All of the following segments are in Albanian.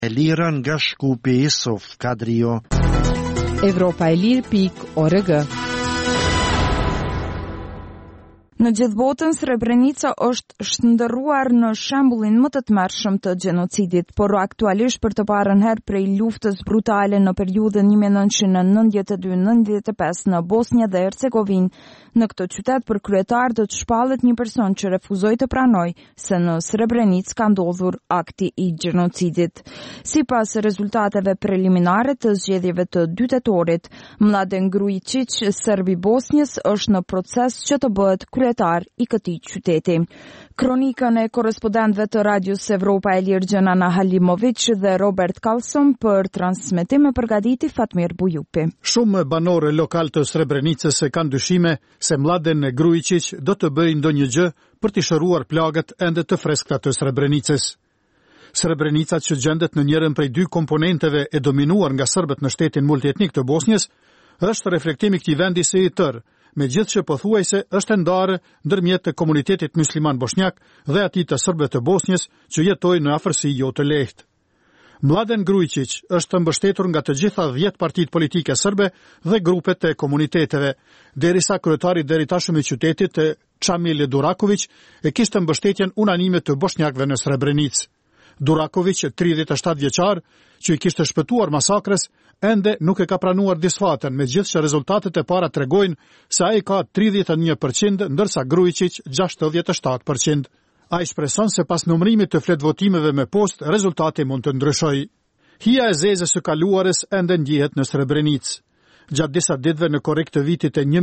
e lirën nga Shkupi i Suf Kadrio. Evropaelir.org. Në gjithë botën, Srebrenica është shndërruar në shembullin më të tmerrshëm të gjenocidit, por aktualisht për të parën herë prej luftës brutale në periudhën 1992-95 në Bosnjë dhe Hercegovinë, në këtë qytet për kryetar do të shpallet një person që refuzoi të pranojë se në Srebrenicë ka ndodhur akti i gjenocidit. Sipas rezultateve preliminare të zgjedhjeve të 2 tetorit, Mladen Grujičić, serb i Bosnjës, është në proces që të bëhet kryetar i këtij qyteti. Kronikën e korrespondentëve të Radios Evropa e Lirë Gjenana Halimovic dhe Robert Karlsson për transmetim e përgatiti Fatmir Bujupi. Shumë banorë lokal të Srebrenicës kanë dyshime se Mladen Grujičić do të bëjë ndonjë gjë për të shëruar plagët ende të freskëta të Srebrenicës. Srebrenica, që gjendet në njërin prej 2 komponenteve e dominuar nga serbët në shtetin multietnik të Bosnjës, është reflektimi i këtij vendi si i tërë, megjithëse pothuajse është ndarë ndërmjet të komunitetit musliman bosnjak dhe atij të serbëve të Bosnjës që jetojnë në afërsi jo të lehtë. Mladen Grujičić është mbështetur nga të gjitha 10 partitë politike serbe dhe grupet e komuniteteve, derisa kryetari deri tashmë i qytetit, Čamil Duraković, e kishte mbështetjen unanime të bosnjakëve në Srebrenicë. Duraković, 37 vjeçar, që i kishte shpëtuar masakrës, ende nuk e ka pranuar disfaten, megjithëse rezultatet e para tregojnë se ai ka 31%, ndërsa Grujičić 67%. Ai shpreson se pas numërimit të flet votimeve me post, rezultati mund të ndryshojë. Hija e zezë së kaluarës ende ndjehet në Srebrenicë. Gjatë disa ditëve në korrik të vitit e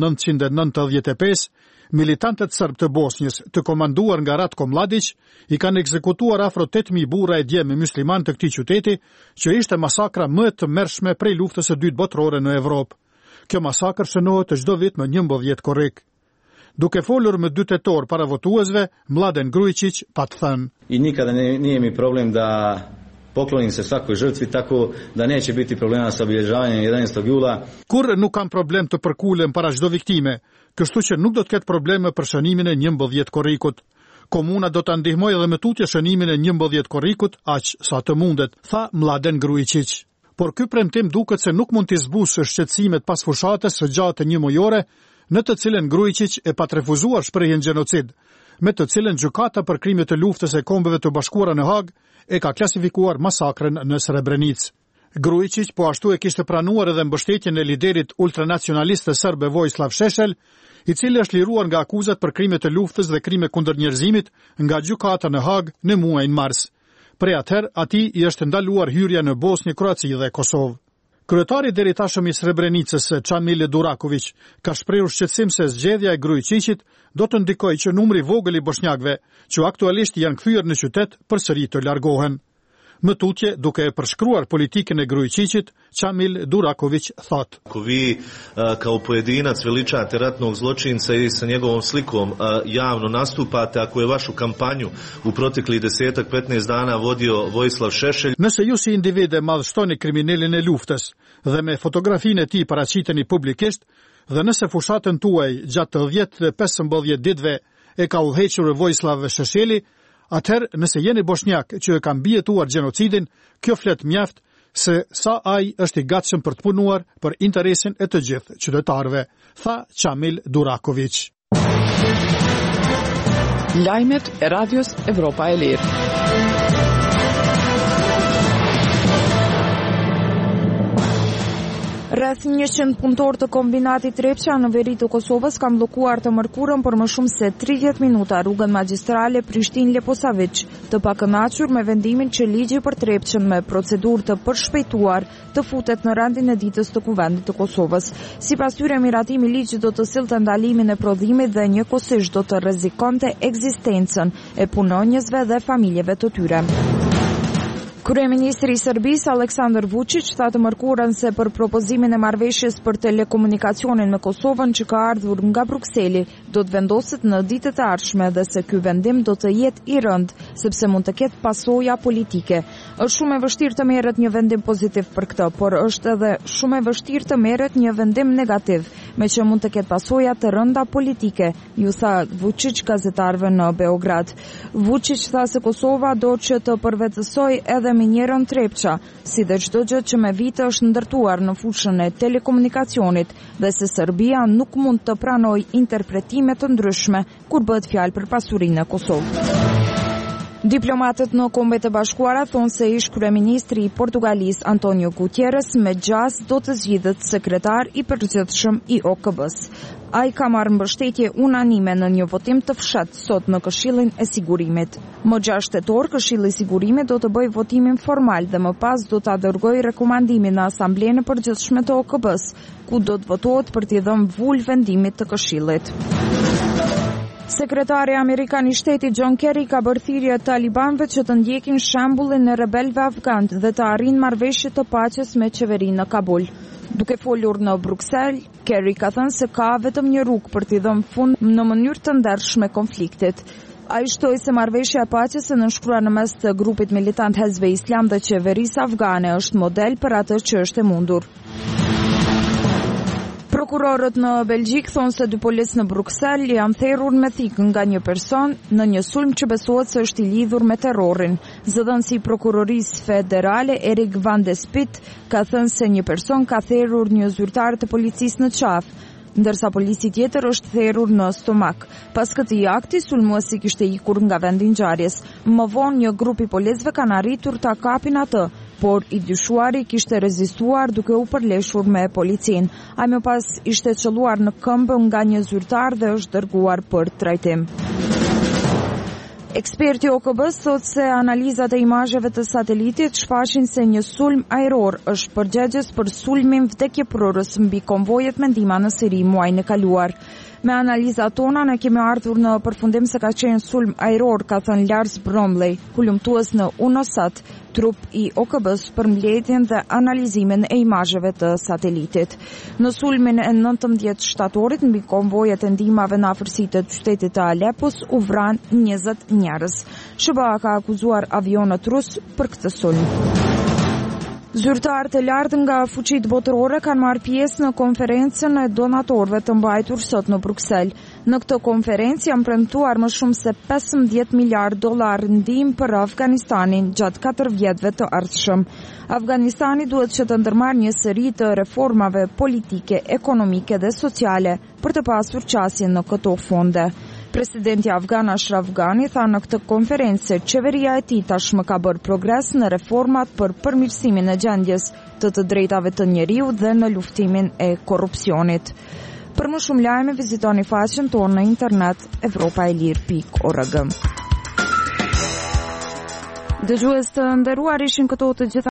1995, militantët serb të Bosnjës, të komanduar nga Ratko Mladić, i kanë ekzekutuar afro 8.000 burra e djemë musliman të këtij qyteti, që ishte masakra më e tmerrshme prej luftës së dytë botërore në Evropë. Kjo masakër shënohet çdo vit më 11 korrik. Duke folur me 2 tetor para votuesve, Mladen Grujičić pa të thënë: I nikada nije mi problem da poklonim se svakoj žrtvi, tako da neće biti problema sa obilježavanjem 11. jula. Kur nuk kam problem të përkulem para çdo viktime, kështu që nuk do të ketë probleme për shënimin e 11 korrikut. Komuna do ta ndihmojë edhe me tutje shënimin e 11 korrikut aq sa të mundet, tha Mladen Grujičić. Por ky premtim duket se nuk mund të zbusë shqetësimet pas fushatës së gjatë 1 mujore, në të cilën Grujičić e pat refuzuar shprehjen gjenocid, me të cilën gjykata për krime të luftës e Kombeve të Bashkuara në Hag e ka klasifikuar masakrën në Srebrenicë. Grujičić po ashtu e kishte pranuar edhe mbështetjen e liderit ultranacionalist serb Vojislav Šešelj, i cili është liruar nga akuzat për krime të luftës dhe krime kundër njerëzimit nga gjykata në Hag në muajin mars. Prej atëherë, atij i është ndaluar hyrja në Bosnjë, Kroaci dhe Kosovë. Kryetari deri tashëm i Srebrenicës, Čamil Duraković, ka shprehur shqetësim se zgjedhja e Grujičićit do të ndikojë që numri i vogël i bosnjakëve, që aktualisht janë kthyer në qytet, përsëri të largohen. Më tutje, duke e përshkruar politikën e Grujičićit, Čamil Duraković thot: Ako vi kao pojedinac veličate ratnog zločinca i sa njegovom slikom javno nastupate, ako je vašu kampanju u proteklih 10-15 dana vodio Vojislav Šešelj. Nëse ju si individ e madhështoni kriminalin e luftës dhe me fotografinë e tij paraqiteni publikisht, dhe nëse fushatën tuaj gjatë 10-15 ditëve e ka udhëhequr Vojislav Šešelji, atëherë, nëse jeni bosnjak që e kanë mbijetuar gjenocidin, kjo flet mjaft se sa ai është i gatshëm për të punuar për interesin e të gjithë qytetarëve, tha Čamil Duraković. Lajmet e Radios Evropa e Lirë. Rreth 100 punëtor të kombinatit Trepça në veri të Kosovës kanë bllokuar të mërkurën për më shumë se 30 minuta rrugën magjistrale Prishtinë-Leposavić, të pakënaqur me vendimin që ligji për Trepçën me procedurë të përshpejtuar të futet në rendin e ditës të Kuvendit të Kosovës. Sipas tyre, miratimi i ligjit do të sillte ndalimin e prodhimit dhe njëkohësisht do të rrezikonte ekzistencën e punonjësve dhe familjeve të tyre. Kryeministri i Serbisë Aleksandar Vučić tha të mërkurën se për propozimin e marrëveshjes për telekomunikacionin me Kosovën që ka ardhur nga Brukseli do të vendoset në ditët e ardhshme dhe se ky vendim do të jetë i rënd sepse mund të ketë pasoja politike. Është shumë e vështirë të merret një vendim pozitiv për këtë, por është edhe shumë e vështirë të merret një vendim negativ, me që mund të ketë pasoja të rënda politike, ju tha Vučić gazetarëve në Beograd. Vučić tha se Kosova do që të përvetësoj edhe minjerën Trepça, si dhe çdo gjë që me vite është ndërtuar në fushën e telekomunikacionit dhe se Serbia nuk mund të pranoj interpretime të ndryshme kur bëhet fjalë për pasurinë e Kosovës. Diplomatët në Kombet e Bashkuara thonë se ish kryeministri i Portugalisë Antonio Guterres me gjas do të zgjidhet sekretar i përgjithshëm i OKB-s. Ai ka marrë mbështetje unanime në një votim të fshehtë sot në Këshillin e Sigurimit. Më 6 tetor, Këshilli i Sigurimit do të bëjë votimin formal dhe më pas do ta dërgojë rekomandimin në Asamblenë e Përgjithshme të OKB-s, ku do të votohet për t'i dhënë vulë vendimit të Këshillit. Sekretari Amerikan i Shtetit John Kerry ka bërë thirrje talibanëve që të ndjekin shembullin e rebelëve afganë dhe të arrijnë marrëveshje të paqes me qeverinë në Kabul. Duke folur në Bruksel, Kerry ka thënë se ka vetëm një rrugë për t'i dhënë fund në mënyrë të ndershme konfliktit. Ai shtoi se marrëveshja e paqes e nënshkruar në mes të grupit militant Hezbe Islam dhe qeverisë afgane është model për atë që është e mundur. Prokurorët në Belgjik thonë se 2 policë në Bruksel janë therrur me thikë nga një person në një sulm që besohet se është i lidhur me terrorin. Zëdhënësi i prokurorisë federale Erik van de Spit ka thënë se një person ka therrur një zyrtar të policisë në qafë, ndërsa polici tjetër është therrur në stomak. Pas këtij akti, sulmuesi kishte ikur nga vendi i ngjarjes. Më vonë një grup i policëve kanë arritur ta kapin atë, por i dyshuari kishte rezistuar duke u përleshur me policin. Ai më pas ishte çelluar në këmbë nga një zyrtar dhe është dërguar për trajtim. Eksperti OKB-s thotë se analizat e imazheve të satelitit shfaqin se një sulm ajror është përgjegjës për sulmin vdekjeprorës mbi konvojet me ndihmë në Siri muajin e kaluar. Me analizat tona ne kemi ardhur në përfundim se ka qenë sulm ajror, ka thënë Lars Bromley, hulumtues në UNOSAT, trup i OKB-s për mbledhjen dhe analizimin e imazheve të satelitit. Në sulmin e 19 shtatorit mbi konvojet e ndihmave në afërsitë të qytetit të Alepos u vran 20 njerëz. SBA ka akuzuar avionët rus për këtë sulm. Zyrtarët e lartë nga fuqitë botërore kanë marrë pjesë në konferencën e donatorëve të mbajtur sot në Bruksel. Në këtë konferencë janë premtuar më shumë se 15 miliard dollar ndihmë për Afganistanin gjatë 4 vjetëve të ardhshëm. Afganistani duhet që të ndërmarrë një seri të reformave politike, ekonomike dhe sociale për të pasur qasje në këto fonde. Presidenti afgan Ashraf Ghani tha në këtë konferencë se qeveria e tij tashmë ka bërë progres në reformat për përmirësimin e gjendjes të drejtave të njeriut dhe në luftimin e korrupsionit. Për më shumë lajme vizitoni faqen tonë në internet evropaelir.org. Dëgjues të nderuar, ishin këto të gjitha